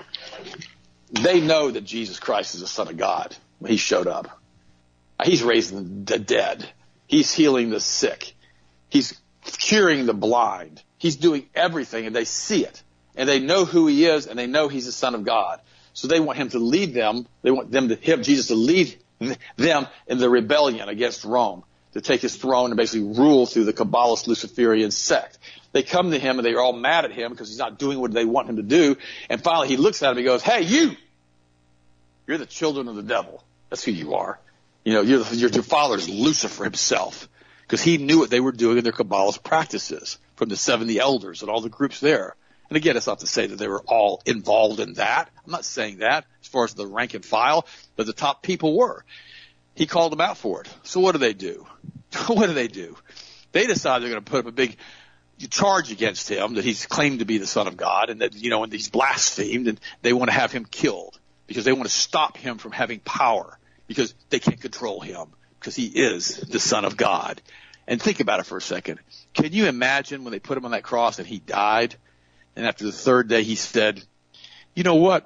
They know that Jesus Christ is the Son of God when he showed up. He's raising the dead. He's healing the sick. He's curing the blind. He's doing everything, and they see it. And they know who he is, and they know he's the Son of God. So they want him to lead them. They want them to him, Jesus to lead them in the rebellion against Rome, to take his throne and basically rule through the Kabbalist Luciferian sect. They come to him, and they're all mad at him because he's not doing what they want him to do. And finally he looks at them and he goes, hey, you, you're the children of the devil. That's who you are. You know, you're the, your, your father's Lucifer himself, because he knew what they were doing in their Kabbalist practices from the seventy elders and all the groups there. And again, it's not to say that they were all involved in that. I'm not saying that as far as the rank and file, but the top people were. He called them out for it. So what do they do? What do they do? They decide they're going to put up a big charge against him that he's claimed to be the Son of God, and that, you know, and he's blasphemed, and they want to have him killed because they want to stop him from having power, because they can't control him, because he is the Son of God. And think about it for a second. Can you imagine when they put him on that cross and he died, and after the third day he said, you know what?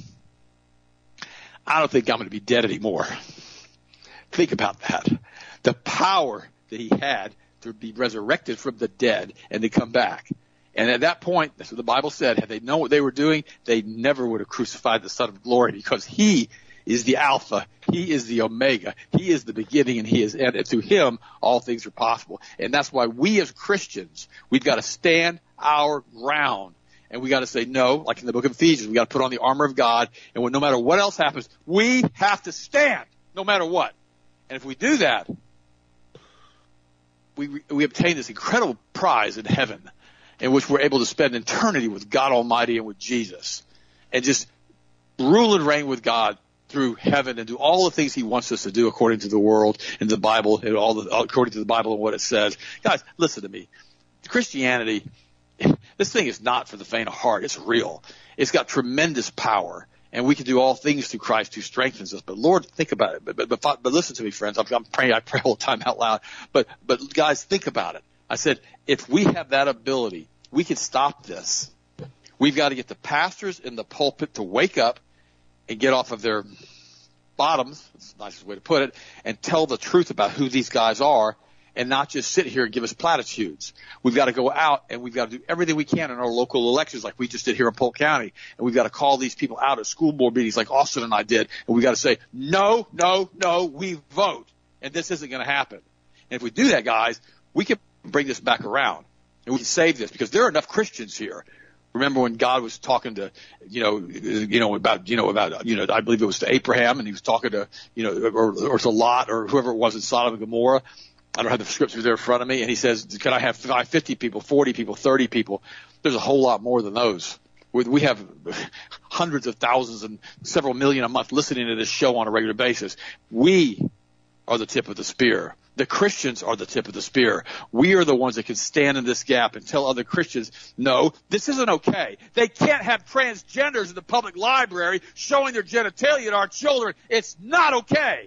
I don't think I'm going to be dead anymore. Think about that. The power that he had to be resurrected from the dead and to come back. And at that point, that's what the Bible said, had they known what they were doing, they never would have crucified the Son of Glory, because he is the Alpha, he is the Omega, he is the beginning and he is end, and through him all things are possible. And that's why we as Christians, we've got to stand our ground, and we got to say no, like in the book of Ephesians, we got to put on the armor of God, and when, no matter what else happens, we have to stand no matter what. And if we do that, we we obtain this incredible prize in heaven, in which we're able to spend eternity with God Almighty and with Jesus, and just rule and reign with God through heaven and do all the things he wants us to do according to the world and the Bible, and all the, according to the Bible and what it says. Guys, listen to me. Christianity, this thing is not for the faint of heart. It's real. It's got tremendous power, and we can do all things through Christ who strengthens us. But Lord, think about it. But but, but, but listen to me, friends. I'm, I'm praying. I pray all the time out loud. But but guys, think about it. I said, if we have that ability, we can stop this. We've got to get the pastors in the pulpit to wake up and get off of their bottoms, that's the nicest way to put it, and tell the truth about who these guys are, and not just sit here and give us platitudes. We've got to go out and we've got to do everything we can in our local elections like we just did here in Polk County. And we've got to call these people out at school board meetings like Austin and I did. And we've got to say, no, no, no, we vote. And this isn't going to happen. And if we do that, guys, we can bring this back around and we can save this because there are enough Christians here. Remember when God was talking to, you know, you know, about, you know, about, you know, I believe it was to Abraham and he was talking to, you know, or, or to Lot or whoever it was in Sodom and Gomorrah. I don't have the scriptures there in front of me. And he says, can I have fifty people, forty people, thirty people? There's a whole lot more than those. We, we have hundreds of thousands and several million a month listening to this show on a regular basis. We are the tip of the spear. The Christians are the tip of the spear. We are the ones that can stand in this gap and tell other Christians, no, this isn't okay. They can't have transgenders in the public library showing their genitalia to our children. It's not okay.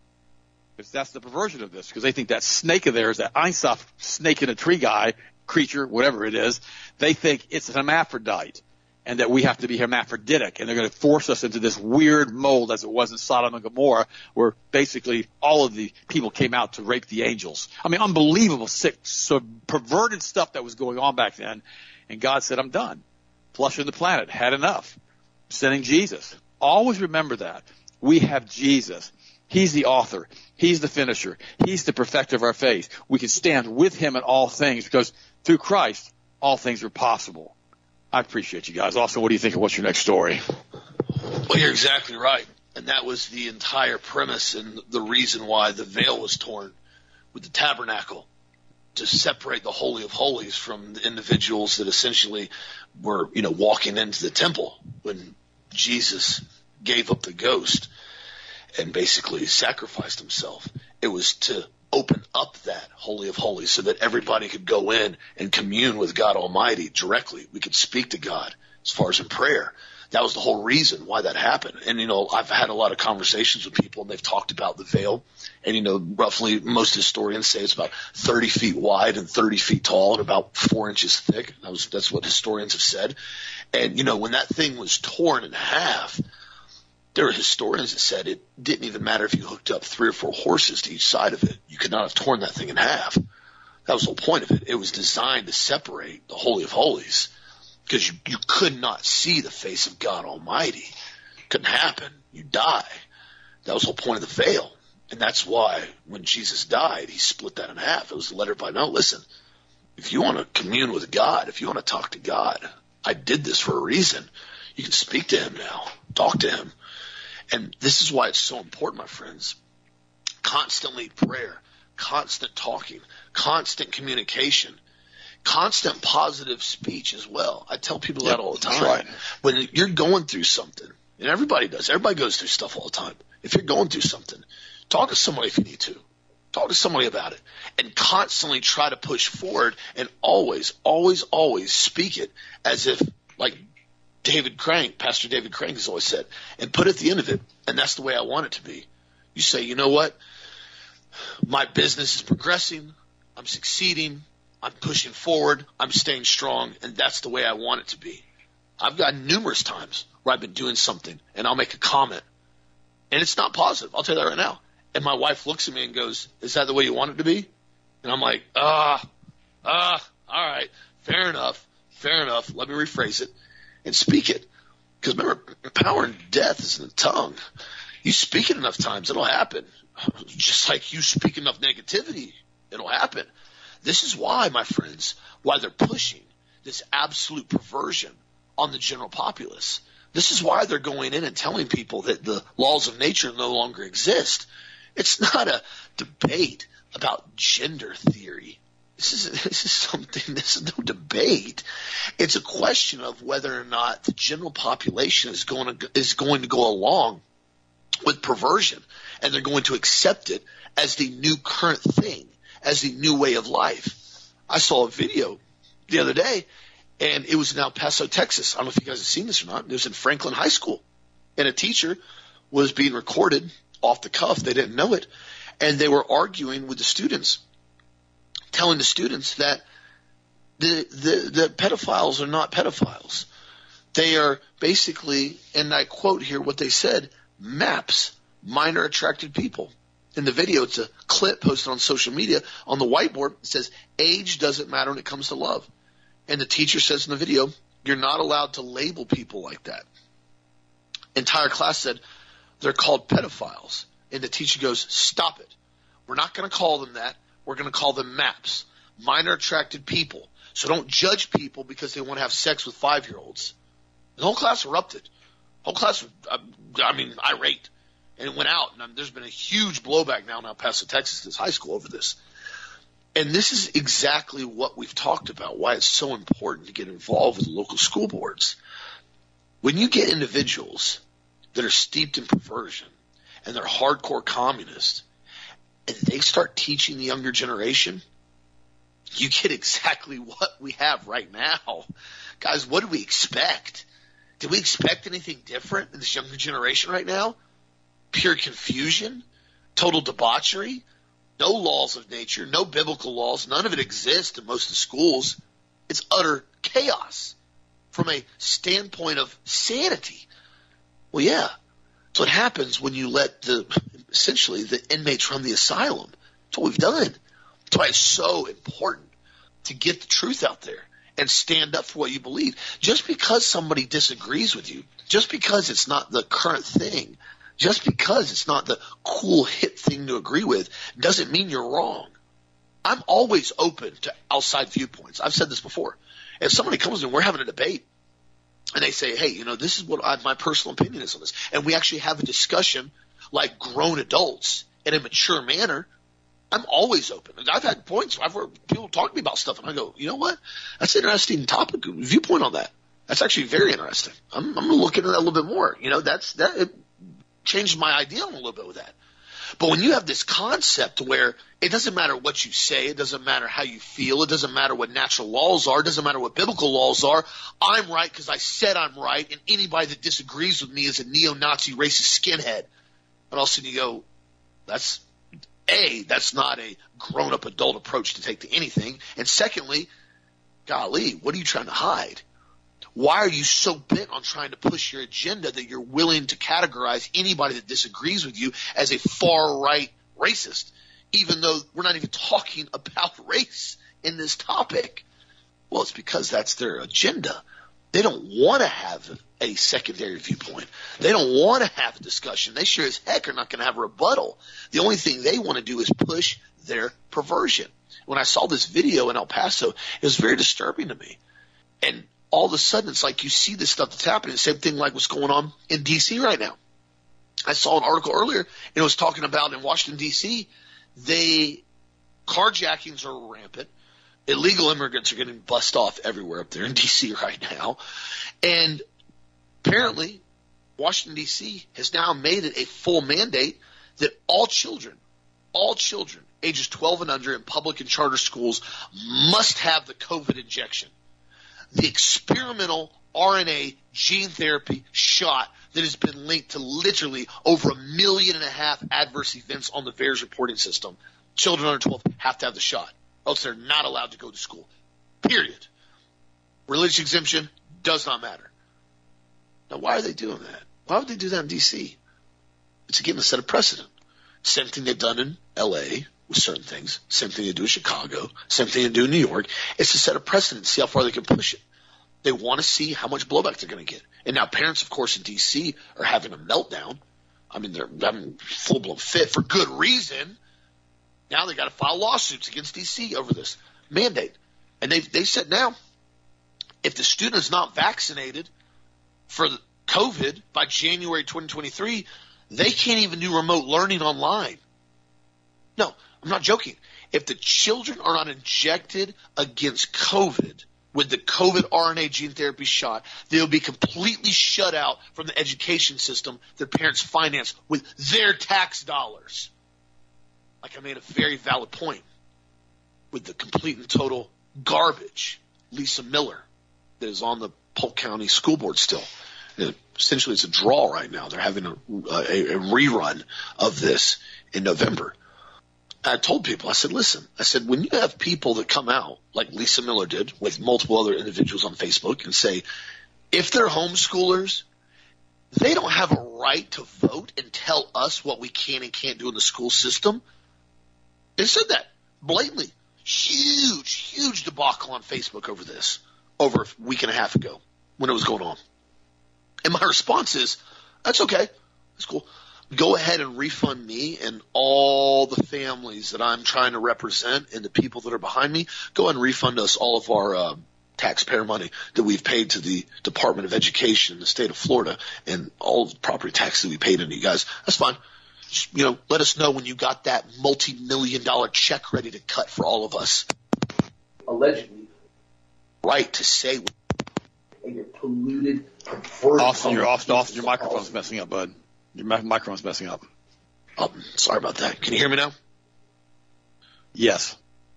Because that's the perversion of this, because they think that snake of theirs, that Ein Sof snake in a tree guy, creature, whatever it is, they think it's an hermaphrodite. And that we have to be hermaphroditic, and they're going to force us into this weird mold as it was in Sodom and Gomorrah, where basically all of the people came out to rape the angels. I mean, unbelievable, sick, so perverted stuff that was going on back then. And God said, I'm done. Flushing the planet. Had enough. Sending Jesus. Always remember that. We have Jesus. He's the author. He's the finisher. He's the perfecter of our faith. We can stand with him in all things because through Christ, all things are possible. I appreciate you guys. Also, what do you think of what's your next story? Well, you're exactly right. And that was the entire premise and the reason why the veil was torn with the tabernacle, to separate the Holy of Holies from the individuals that essentially were, you know, walking into the temple when Jesus gave up the ghost and basically sacrificed himself. It was to open up that Holy of Holies so that everybody could go in and commune with God Almighty directly. We could speak to God as far as in prayer. That was the whole reason why that happened. And, you know, I've had a lot of conversations with people, and they've talked about the veil. And, you know, roughly most historians say it's about thirty feet wide and thirty feet tall and about four inches thick. That was, that's what historians have said. And, you know, when that thing was torn in half, there were historians that said it didn't even matter if you hooked up three or four horses to each side of it. You could not have torn that thing in half. That was the whole point of it. It was designed to separate the Holy of Holies because you, you could not see the face of God Almighty. Couldn't happen. You die. That was the whole point of the veil. And that's why when Jesus died, he split that in half. It was a letter by no, listen, if you want to commune with God, if you want to talk to God, I did this for a reason. You can speak to him now. Talk to him. And this is why it's so important, my friends. Constantly prayer, constant talking, constant communication, constant positive speech as well. I tell people yep, that all the time. Right. When you're going through something, and everybody does, everybody goes through stuff all the time. If you're going through something, talk to somebody if you need to. Talk to somebody about it. And constantly try to push forward and always, always, always speak it as if, like David Crank, Pastor David Crank has always said, and put at the end of it, and that's the way I want it to be. You say, you know what? My business is progressing. I'm succeeding. I'm pushing forward. I'm staying strong, and that's the way I want it to be. I've got numerous times where I've been doing something, and I'll make a comment, and it's not positive. I'll tell you that right now. And my wife looks at me and goes, is that the way you want it to be? And I'm like, ah, ah, all right, fair enough, fair enough. Let me rephrase it. And speak it. Because remember, power and death is in the tongue. You speak it enough times, it'll happen. Just like you speak enough negativity, it'll happen. This is why, my friends, why they're pushing this absolute perversion on the general populace. This is why they're going in and telling people that the laws of nature no longer exist. It's not a debate about gender theory. This is, this is something, this is no debate. It's a question of whether or not the general population is going to, is going to go along with perversion, and they're going to accept it as the new current thing, as the new way of life. I saw a video the other day, and it was in El Paso, Texas. I don't know if you guys have seen this or not. It was in Franklin High School, and a teacher was being recorded off the cuff. They didn't know it, and they were arguing with the students, telling the students that the, the, the pedophiles are not pedophiles. They are basically, and I quote here what they said, MAPS, minor attracted people. in the video, it's a clip posted on social media. On the whiteboard, it says, age doesn't matter when it comes to love. And the teacher says in the video, you're not allowed to label people like that. Entire class said, they're called pedophiles. And the teacher goes, stop it. We're not going to call them that. We're going to call them MAPS, minor attracted people. So don't judge people because they want to have sex with five-year-olds. The whole class erupted. The whole class, I mean, irate. And it went out. And there's been a huge blowback now in El Paso, Texas, this high school over this. And this is exactly what we've talked about, why it's so important to get involved with local school boards. When you get individuals that are steeped in perversion and they're hardcore communists, and they start teaching the younger generation, you get exactly what we have right now. Guys, what do we expect? Did we expect anything different in this younger generation right now? Pure confusion, total debauchery, no laws of nature, no biblical laws. None of it exists in most of the schools. It's utter chaos from a standpoint of sanity. Well, yeah. That's what happens when you let the essentially the inmates run the asylum. That's what we've done. That's why it's so important to get the truth out there and stand up for what you believe. Just because somebody disagrees with you, just because it's not the current thing, just because it's not the cool hip thing to agree with, doesn't mean you're wrong. I'm always open to outside viewpoints. I've said this before. If somebody comes in, we're having a debate, and they say, hey, you know, this is what I, my personal opinion is on this, and we actually have a discussion like grown adults in a mature manner, I'm always open. I've had points where I've heard people talk to me about stuff, and I go, you know what? That's an interesting topic, viewpoint on that. That's actually very interesting. I'm, I'm going to look into that a little bit more. You know, that's that it changed my idea on a little bit with that. But when you have this concept where it doesn't matter what you say, it doesn't matter how you feel, it doesn't matter what natural laws are, it doesn't matter what biblical laws are, I'm right because I said I'm right, and anybody that disagrees with me is a neo-Nazi racist skinhead. And all of a sudden you go, that's A, that's not a grown-up adult approach to take to anything. And secondly, golly, what are you trying to hide? Why are you so bent on trying to push your agenda that you're willing to categorize anybody that disagrees with you as a far-right racist, even though we're not even talking about race in this topic? Well, it's because that's their agenda. They don't want to have a secondary viewpoint. They don't want to have a discussion. They sure as heck are not going to have a rebuttal. The only thing they want to do is push their perversion. When I saw this video in El Paso, it was very disturbing to me. And all of a sudden, it's like you see this stuff that's happening. Same thing like what's going on in D C right now. I saw an article earlier, and it was talking about in Washington, D C, they carjackings are rampant. Illegal immigrants are getting bussed off everywhere up there in D C right now. And apparently, Washington, D C has now made it a full mandate that all children, all children ages twelve and under in public and charter schools must have the COVID injection. The experimental R N A gene therapy shot that has been linked to literally over a million and a half adverse events on the VAERS reporting system. Children under twelve have to have the shot, else they're not allowed to go to school. Period. Religious exemption does not matter. Now, why are they doing that? Why would they do that in D C? It's again to set a precedent. Same thing they've done in L A with certain things. Same thing they do in Chicago. Same thing they do in New York. It's to set a precedent, see how far they can push it. They want to see how much blowback they're going to get. And now parents, of course, in D C are having a meltdown. I mean, they're having full-blown fit for good reason. Now they got to file lawsuits against D C over this mandate. And they they said now, if the student is not vaccinated for the COVID by January twenty twenty-three, they can't even do remote learning online. No, I'm not joking. If the children are not injected against COVID with the COVID R N A gene therapy shot, they'll be completely shut out from the education system their parents finance with their tax dollars. Like I made a very valid point with the complete and total garbage Lisa Miller that is on the Polk County School Board still. And essentially, it's a draw right now. They're having a, a, a rerun of this in November. I told people, I said, listen, I said, when you have people that come out, like Lisa Miller did with multiple other individuals on Facebook and say, if they're homeschoolers they don't have a right to vote and tell us what we can and can't do in the school system. They said that blatantly. Huge, huge debacle on Facebook over this over a week and a half ago when it was going on. And my response is, that's okay. That's cool. Go ahead and refund me and all the families that I'm trying to represent and the people that are behind me. Go ahead and refund us all of our uh, taxpayer money that we've paid to the Department of Education in the state of Florida and all the property taxes that we paid into you guys. That's fine. Just, you know, let us know when you got that multi-million dollar check ready to cut for all of us. Allegedly. Right to say and you're polluted. Austin, you're off. Austin, your microphone's messing up, bud. Your mic- microphone's messing up. Oh, sorry about that. Can you hear me now? Yes.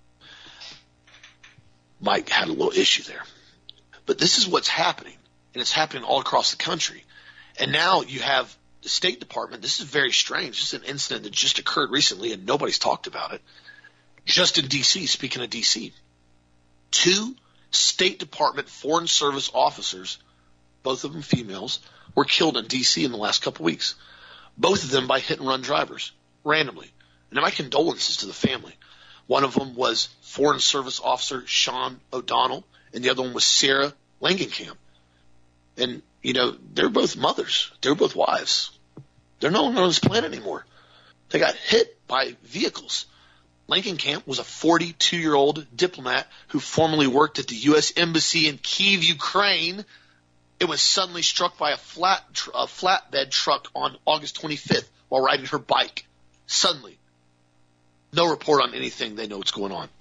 Mike had a little issue there. But this is what's happening, and it's happening all across the country. And now you have the State Department. This is very strange. This is an incident that just occurred recently, and nobody's talked about it. Just in D C, speaking of D C, two State Department Foreign Service officers, both of them females, were killed in D C in the last couple weeks. Both of them by hit-and-run drivers, randomly. And my condolences to the family. One of them was Foreign Service Officer Sean O'Donnell, and the other one was Sarah Langenkamp. And, you know, they're both mothers. They're both wives. They're no longer on this planet anymore. They got hit by vehicles. Langenkamp was a forty-two-year-old diplomat who formerly worked at the U S Embassy in Kyiv, Ukraine. It was suddenly struck by a flat tr- a flatbed truck on August twenty-fifth while riding her bike. Suddenly. No report on anything. They know what's going on.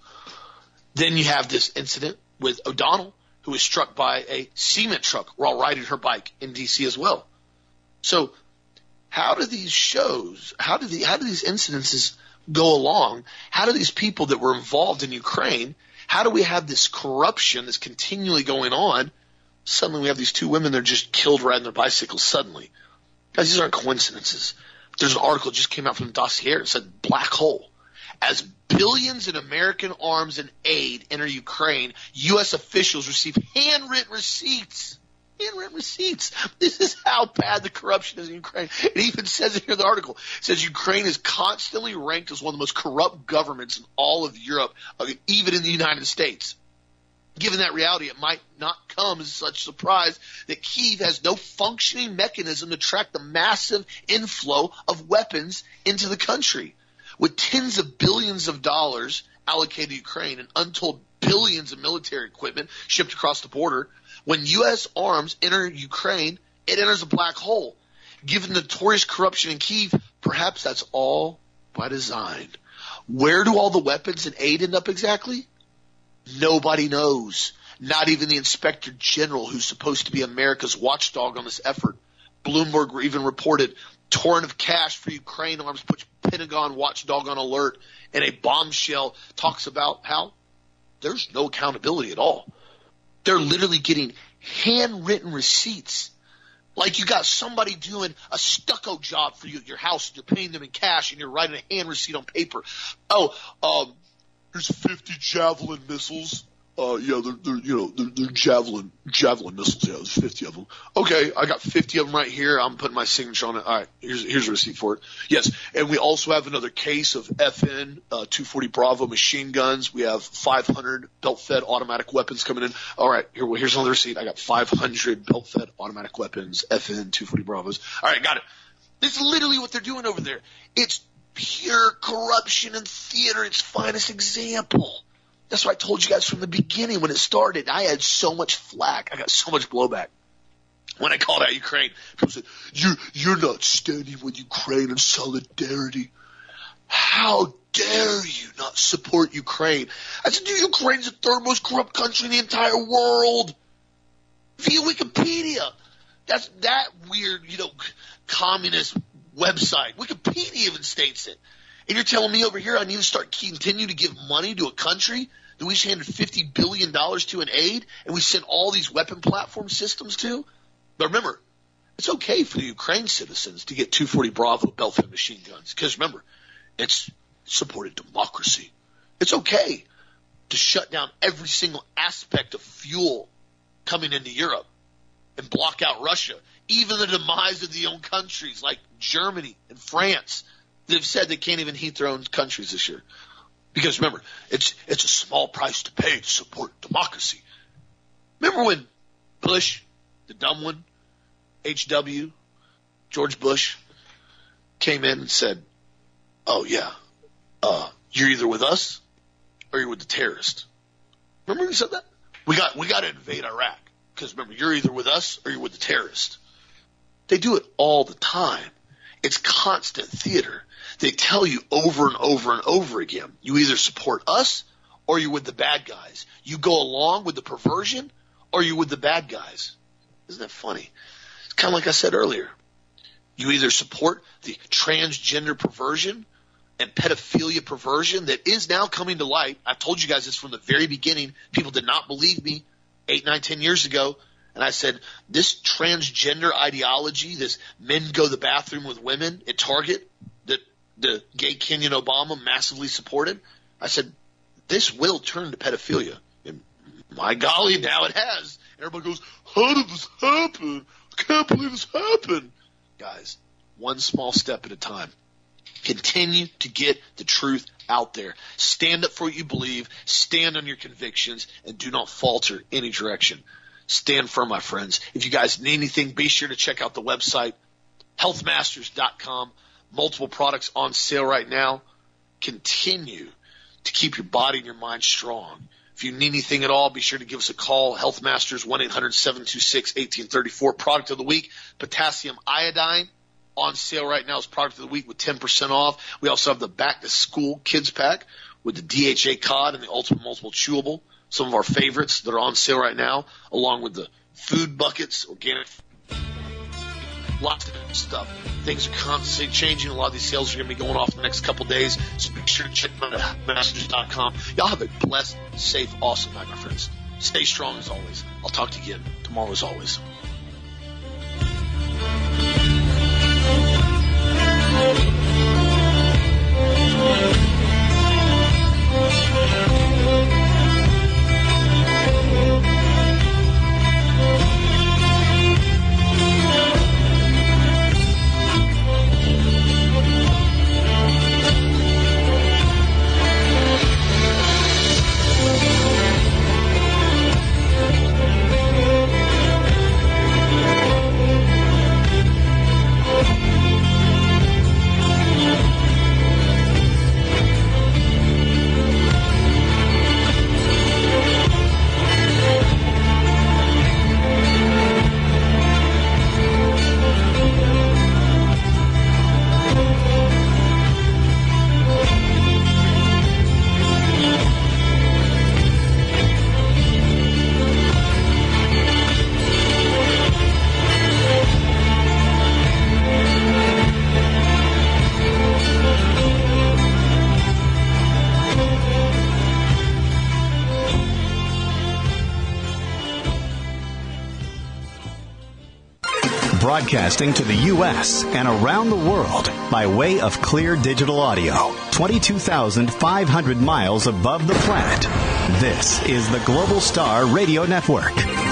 Then you have this incident with O'Donnell, who was struck by a cement truck while riding her bike in D C as well. So how do these shows, how do, the, how do these incidences go along? How do these people that were involved in Ukraine, how do we have this corruption that's continually going on? Suddenly we have these two women that are just killed riding their bicycles suddenly. Guys, these aren't coincidences. There's an article that just came out from the Dossier that said black hole. As billions in American arms and aid enter Ukraine, U S officials receive handwritten receipts. Handwritten receipts. This is how bad the corruption is in Ukraine. It even says it here in the article. It says Ukraine is constantly ranked as one of the most corrupt governments in all of Europe, even in the United States. Given that reality, it might not come as such a surprise that Kyiv has no functioning mechanism to track the massive inflow of weapons into the country. With tens of billions of dollars allocated to Ukraine and untold billions of military equipment shipped across the border, when U S arms enter Ukraine, it enters a black hole. Given the notorious corruption in Kyiv, perhaps that's all by design. Where do all the weapons and aid end up exactly? Nobody knows. Not even the Inspector General, who's supposed to be America's watchdog on this effort. Bloomberg even reported torrent of cash for Ukraine arms puts Pentagon watchdog on alert, and a bombshell talks about how there's no accountability at all. They're literally getting handwritten receipts. Like you got somebody doing a stucco job for you at your house, and you're paying them in cash, and you're writing a hand receipt on paper. Oh, um, here's fifty Javelin missiles. Uh, yeah, they're, they're you know, they're, they're Javelin, Javelin missiles. Yeah, there's fifty of them. Okay, I got fifty of them right here. I'm putting my signature on it. All right, here's, here's a receipt for it. Yes, and we also have another case of F N uh, two forty Bravo machine guns. We have five hundred belt-fed automatic weapons coming in. All right, here, well, here's another receipt. I got five hundred belt-fed automatic weapons, F N two forty Bravos. All right, got it. This is literally what they're doing over there. It's pure corruption and theater. Its finest example. That's what I told you guys from the beginning when it started. I had so much flack. I got so much blowback. When I called out Ukraine, people said, you're, you're not standing with Ukraine in solidarity. How dare you not support Ukraine? I said, dude, Ukraine's the third most corrupt country in the entire world. Via Wikipedia. That's that weird, you know, communist website. Wikipedia even states it. And you're telling me over here I need to start continue to give money to a country that we just handed fifty billion dollars to in aid, and we sent all these weapon platform systems to? But remember, it's okay for the Ukraine citizens to get two forty Bravo belt-fed machine guns, because remember, it's supported democracy. It's okay to shut down every single aspect of fuel coming into Europe. and block out Russia. Even the demise of the own countries like Germany and France, they've said they can't even heat their own countries this year. Because remember, it's it's a small price to pay to support democracy. Remember when Bush, the dumb one, H W, George Bush, came in and said, oh, yeah, uh, you're either with us or you're with the terrorists. Remember he said that? We got we got to invade Iraq because, remember, you're either with us or you're with the terrorists. They do it all the time. It's constant theater. They tell you over and over and over again, you either support us or you're with the bad guys. You go along with the perversion or you're with the bad guys. Isn't that funny? It's kind of like I said earlier. You either support the transgender perversion and pedophilia perversion that is now coming to light. I told you guys this from the very beginning. People did not believe me eight, nine, ten years ago. And I said, this transgender ideology, this men go to the bathroom with women at Target that the gay Kenyan Obama massively supported, I said, this will turn to pedophilia. And my golly, now it has. Everybody goes, how did this happen? I can't believe this happened. Guys, one small step at a time. Continue to get the truth out there. Stand up for what you believe. Stand on your convictions and do not falter any direction. Stand firm, my friends. If you guys need anything, be sure to check out the website, health masters dot com. Multiple products on sale right now. Continue to keep your body and your mind strong. If you need anything at all, be sure to give us a call. Health Masters, one eight hundred seven two six one eight three four. Product of the week, potassium iodine, on sale right now as product of the week with ten percent off. We also have the Back to School Kids Pack with the D H A Cod and the Ultimate Multiple Chewable. Some of our favorites that are on sale right now, along with the food buckets, organic, lots of stuff. Things are constantly changing. A lot of these sales are going to be going off in the next couple days, so be sure to check them out at masters dot com. Y'all have a blessed, safe, awesome night, my friends. Stay strong as always. I'll talk to you again tomorrow as always. Broadcasting to the U S and around the world by way of clear digital audio, twenty-two thousand five hundred miles above the planet. This is the Global Star Radio Network.